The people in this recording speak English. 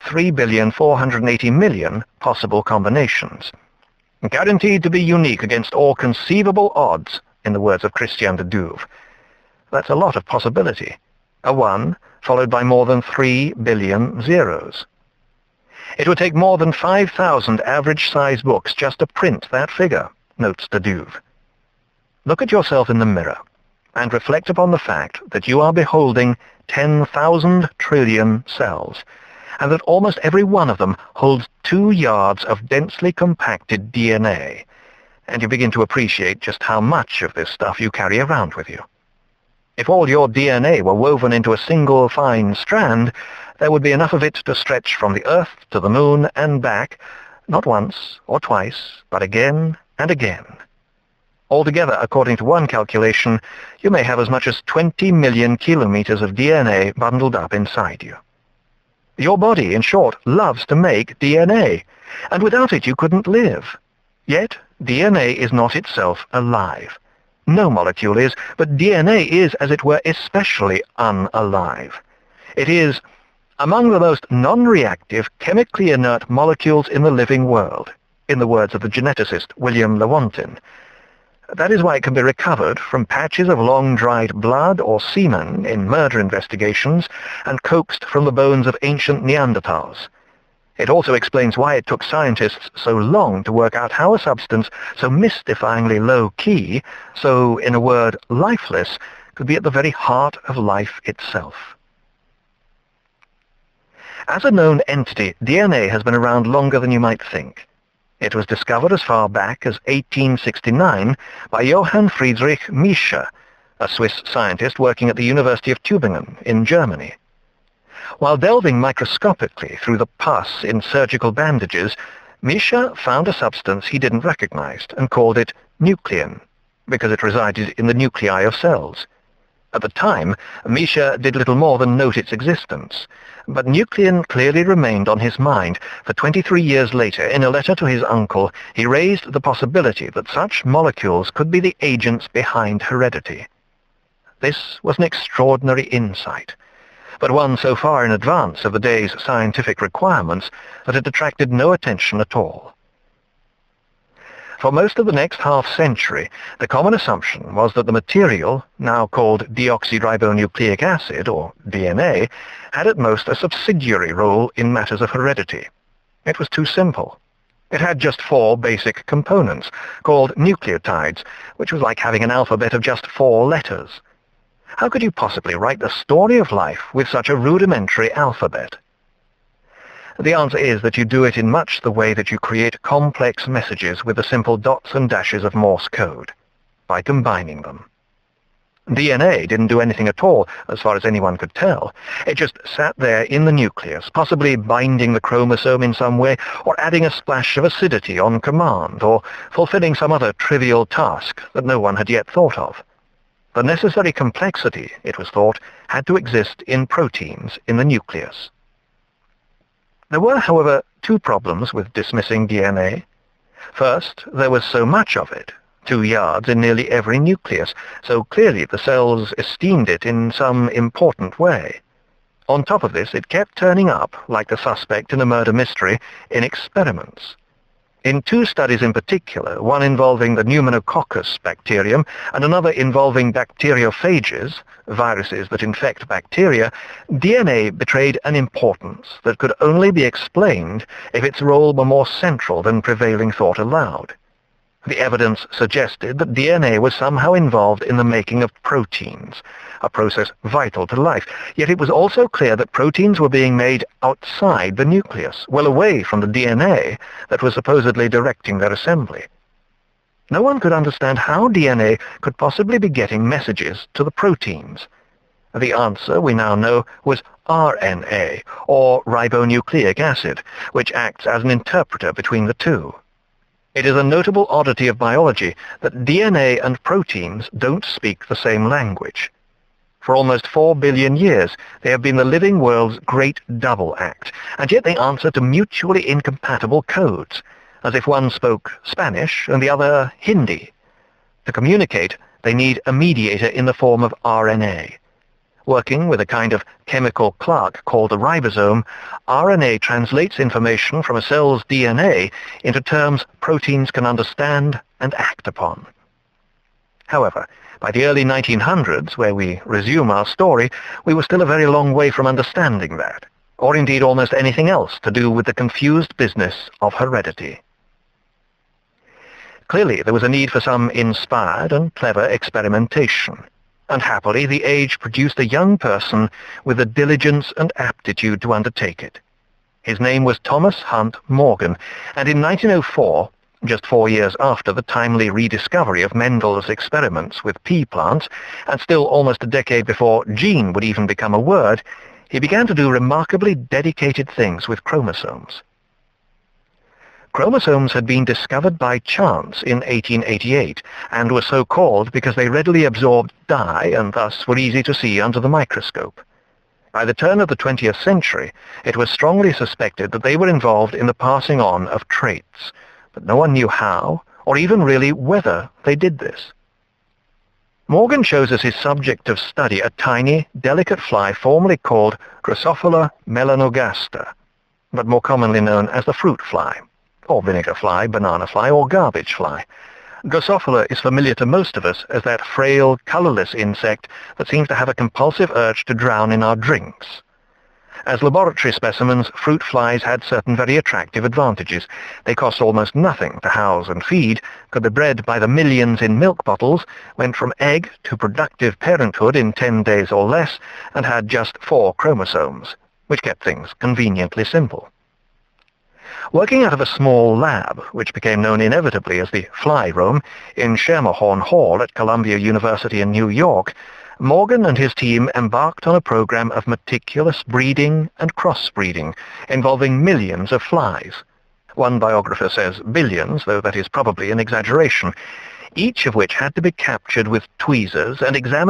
3,480,000,000 possible combinations. Guaranteed to be unique against all conceivable odds, in the words of Christian de Duve. That's a lot of possibility. A 1 followed by more than 3 billion zeros. It would take more than 5,000 average-size books just to print that figure, notes de Duve. Look at yourself in the mirror and reflect upon the fact that you are beholding 10,000 trillion cells, and that almost every one of them holds 2 yards of densely compacted DNA, and you begin to appreciate just how much of this stuff you carry around with you. If all your DNA were woven into a single fine strand, there would be enough of it to stretch from the Earth to the Moon and back, not once or twice, but again and again. Altogether, according to one calculation, you may have as much as 20 million kilometers of DNA bundled up inside you. Your body, in short, loves to make DNA, and without it you couldn't live. Yet, DNA is not itself alive. No molecule is, but DNA is, as it were, especially unalive. It is among the most non-reactive, chemically inert molecules in the living world, in the words of the geneticist William Lewontin. That is why it can be recovered from patches of long-dried blood or semen in murder investigations and coaxed from the bones of ancient Neanderthals. It also explains why it took scientists so long to work out how a substance so mystifyingly low-key, so, in a word, lifeless, could be at the very heart of life itself. As a known entity, DNA has been around longer than you might think. It was discovered as far back as 1869 by Johann Friedrich Miescher, a Swiss scientist working at the University of Tübingen in Germany. While delving microscopically through the pus in surgical bandages, Miescher found a substance he didn't recognize and called it nuclein, because it resided in the nuclei of cells. At the time, Miescher did little more than note its existence, but nuclein clearly remained on his mind, for 23 years later, in a letter to his uncle, he raised the possibility that such molecules could be the agents behind heredity. This was an extraordinary insight, but one so far in advance of the day's scientific requirements that it attracted no attention at all. For most of the next half-century, the common assumption was that the material, now called deoxyribonucleic acid, or DNA, had at most a subsidiary role in matters of heredity. It was too simple. It had just 4 basic components, called nucleotides, which was like having an alphabet of just 4 letters. How could you possibly write the story of life with such a rudimentary alphabet? The answer is that you do it in much the way that you create complex messages with the simple dots and dashes of Morse code, by combining them. DNA didn't do anything at all, as far as anyone could tell. It just sat there in the nucleus, possibly binding the chromosome in some way, or adding a splash of acidity on command, or fulfilling some other trivial task that no one had yet thought of. The necessary complexity, it was thought, had to exist in proteins in the nucleus. There were, however, 2 problems with dismissing DNA. First, there was so much of it, 2 yards in nearly every nucleus, so clearly the cells esteemed it in some important way. On top of this, it kept turning up, like the suspect in a murder mystery, in experiments. In 2 studies in particular, one involving the pneumococcus bacterium and another involving bacteriophages, viruses that infect bacteria, DNA betrayed an importance that could only be explained if its role were more central than prevailing thought allowed. The evidence suggested that DNA was somehow involved in the making of proteins, a process vital to life, yet it was also clear that proteins were being made outside the nucleus, well away from the DNA that was supposedly directing their assembly. No one could understand how DNA could possibly be getting messages to the proteins. The answer, we now know, was RNA, or ribonucleic acid, which acts as an interpreter between the 2. It is a notable oddity of biology that DNA and proteins don't speak the same language. For almost 4 billion years, they have been the living world's great double act, and yet they answer to mutually incompatible codes, as if one spoke Spanish and the other Hindi. To communicate, they need a mediator in the form of RNA. Working with a kind of chemical clerk called the ribosome, RNA translates information from a cell's DNA into terms proteins can understand and act upon. However, by the early 1900s, where we resume our story, we were still a very long way from understanding that, or indeed almost anything else to do with the confused business of heredity. Clearly, there was a need for some inspired and clever experimentation, and happily the age produced a young person with the diligence and aptitude to undertake it. His name was Thomas Hunt Morgan, and in 1904, just 4 years after the timely rediscovery of Mendel's experiments with pea plants, and still almost a decade before gene would even become a word, he began to do remarkably dedicated things with chromosomes. Chromosomes had been discovered by chance in 1888, and were so called because they readily absorbed dye and thus were easy to see under the microscope. By the turn of the 20th century, it was strongly suspected that they were involved in the passing on of traits, but no one knew how, or even really whether they did this. Morgan chose as his subject of study a tiny, delicate fly formerly called Drosophila melanogaster, but more commonly known as the fruit fly, or vinegar fly, banana fly, or garbage fly. Drosophila is familiar to most of us as that frail, colorless insect that seems to have a compulsive urge to drown in our drinks. As laboratory specimens, fruit flies had certain very attractive advantages. They cost almost nothing to house and feed, could be bred by the millions in milk bottles, went from egg to productive parenthood in 10 days or less, and had just 4 chromosomes, which kept things conveniently simple. Working out of a small lab, which became known inevitably as the Fly Room, in Schermerhorn Hall at Columbia University in New York, Morgan and his team embarked on a program of meticulous breeding and crossbreeding, involving millions of flies. One biographer says billions, though that is probably an exaggeration, each of which had to be captured with tweezers and examined